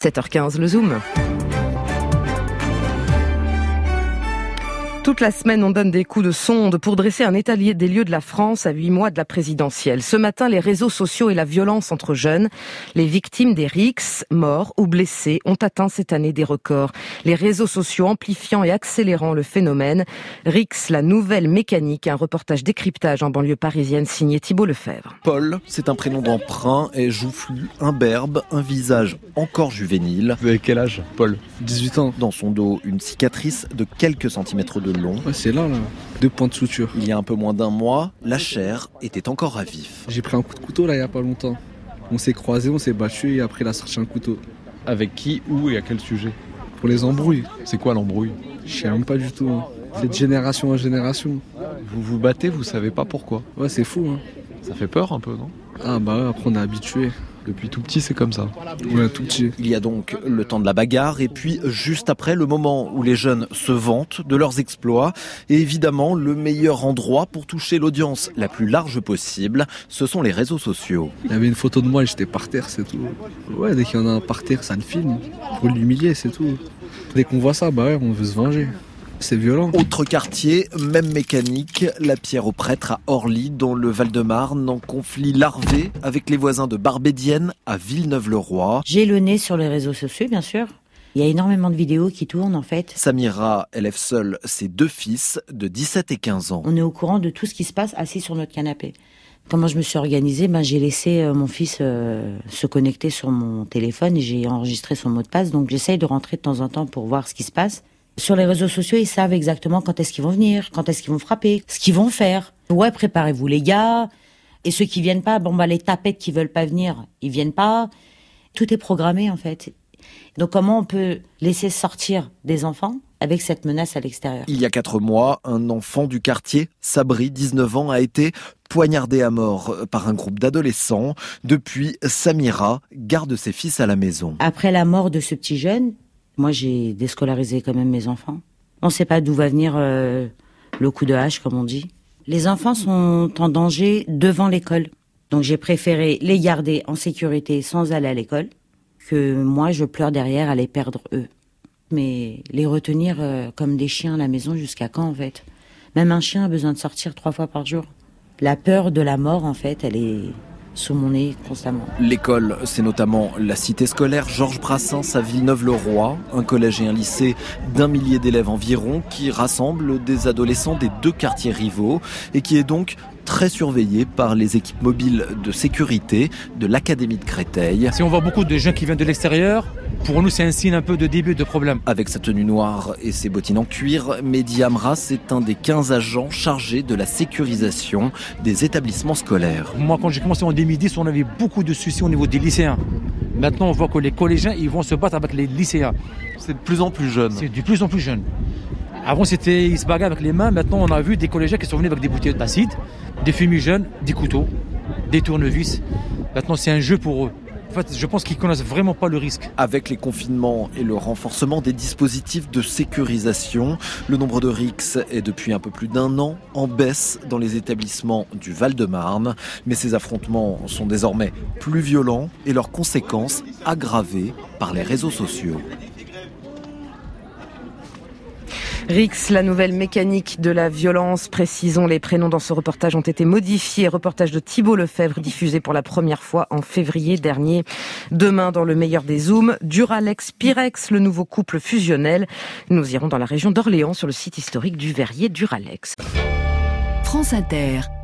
7h15, le Zoom. Toute la semaine, on donne des coups de sonde pour dresser un état des lieux de la France à 8 mois de la présidentielle. Ce matin, les réseaux sociaux et la violence entre jeunes, les victimes des rixes, morts ou blessés, ont atteint cette année des records. Les réseaux sociaux amplifiant et accélérant le phénomène. Rix, la nouvelle mécanique, un reportage décryptage en banlieue parisienne signé Thibault Lefebvre. Paul, c'est un prénom d'emprunt, est joufflu, imberbe, un visage encore juvénile. Vous avez quel âge, Paul ? 18 ans. Dans son dos, une cicatrice de quelques centimètres de long. Ouais, c'est là, 2 points de suture. Il y a un peu moins d'un mois, la chair était encore à vif. J'ai pris un coup de couteau là il y a pas longtemps. On s'est croisés, on s'est battus et après il a sorti un couteau. Avec qui, où et à quel sujet ? Pour les embrouilles. C'est quoi l'embrouille ? Je sais même pas du tout. C'est de génération en génération. Vous vous battez, vous savez pas pourquoi ? Ouais, c'est fou. Ça fait peur un peu, non ? Ah bah ouais, après on est habitué. Depuis tout petit, c'est comme ça. Ouais, tout petit. Il y a donc le temps de la bagarre et puis juste après le moment où les jeunes se vantent de leurs exploits. Et évidemment, le meilleur endroit pour toucher l'audience la plus large possible, ce sont les réseaux sociaux. Il y avait une photo de moi et j'étais par terre, c'est tout. Ouais, dès qu'il y en a un par terre, ça le filme. Pour l'humilier, c'est tout. Dès qu'on voit ça, bah ouais, on veut se venger. C'est violent. Autre quartier, même mécanique, la Pierre aux Prêtres à Orly, dans le Val-de-Marne, en conflit larvé avec les voisins de Barbédienne à Villeneuve-le-Roi. J'ai le nez sur les réseaux sociaux, bien sûr. Il y a énormément de vidéos qui tournent, en fait. Samira élève seule ses 2 fils de 17 et 15 ans. On est au courant de tout ce qui se passe assis sur notre canapé. Comment je me suis organisée, j'ai laissé mon fils se connecter sur mon téléphone et j'ai enregistré son mot de passe. Donc j'essaye de rentrer de temps en temps pour voir ce qui se passe. Sur les réseaux sociaux, ils savent exactement quand est-ce qu'ils vont venir, quand est-ce qu'ils vont frapper, ce qu'ils vont faire. Ouais, préparez-vous les gars. Et ceux qui viennent pas, les tapettes qui veulent pas venir, ils viennent pas. Tout est programmé en fait. Donc comment on peut laisser sortir des enfants avec cette menace à l'extérieur ? Il y a 4 mois, un enfant du quartier, Sabri, 19 ans, a été poignardé à mort par un groupe d'adolescents. Depuis, Samira garde ses fils à la maison. Après la mort de ce petit jeune, moi, j'ai déscolarisé quand même mes enfants. On ne sait pas d'où va venir le coup de hache, comme on dit. Les enfants sont en danger devant l'école. Donc, j'ai préféré les garder en sécurité sans aller à l'école que moi, je pleure derrière à les perdre eux. Mais les retenir comme des chiens à la maison, jusqu'à quand, en fait ? Même un chien a besoin de sortir 3 fois par jour. La peur de la mort, en fait, elle est sous mon nez constamment. L'école, c'est notamment la cité scolaire Georges Brassens à Villeneuve-le-Roi, un collège et un lycée d'1 millier d'élèves environ qui rassemble des adolescents des 2 quartiers rivaux et qui est donc très surveillé par les équipes mobiles de sécurité de l'Académie de Créteil. Si on voit beaucoup de jeunes qui viennent de l'extérieur, pour nous c'est un signe un peu de début de problème. Avec sa tenue noire et ses bottines en cuir, Mehdi Amras est un des 15 agents chargés de la sécurisation des établissements scolaires. Moi quand j'ai commencé en 2010, on avait beaucoup de soucis au niveau des lycéens. Maintenant on voit que les collégiens ils vont se battre avec les lycéens. C'est de plus en plus jeune. C'est de plus en plus jeune. Avant ils se bagarraient avec les mains, maintenant on a vu des collégiens qui sont venus avec des bouteilles d'acide, des fumigènes, des couteaux, des tournevis. Maintenant c'est un jeu pour eux. En fait, je pense qu'ils connaissent vraiment pas le risque. Avec les confinements et le renforcement des dispositifs de sécurisation, le nombre de rixes est depuis un peu plus d'1 an en baisse dans les établissements du Val-de-Marne. Mais ces affrontements sont désormais plus violents et leurs conséquences aggravées par les réseaux sociaux. Rix, la nouvelle mécanique de la violence. Précisons, les prénoms dans ce reportage ont été modifiés. Reportage de Thibault Lefebvre, diffusé pour la première fois en février dernier. Demain, dans le meilleur des zooms, Duralex-Pyrex, le nouveau couple fusionnel. Nous irons dans la région d'Orléans, sur le site historique du Verrier Duralex. France Inter.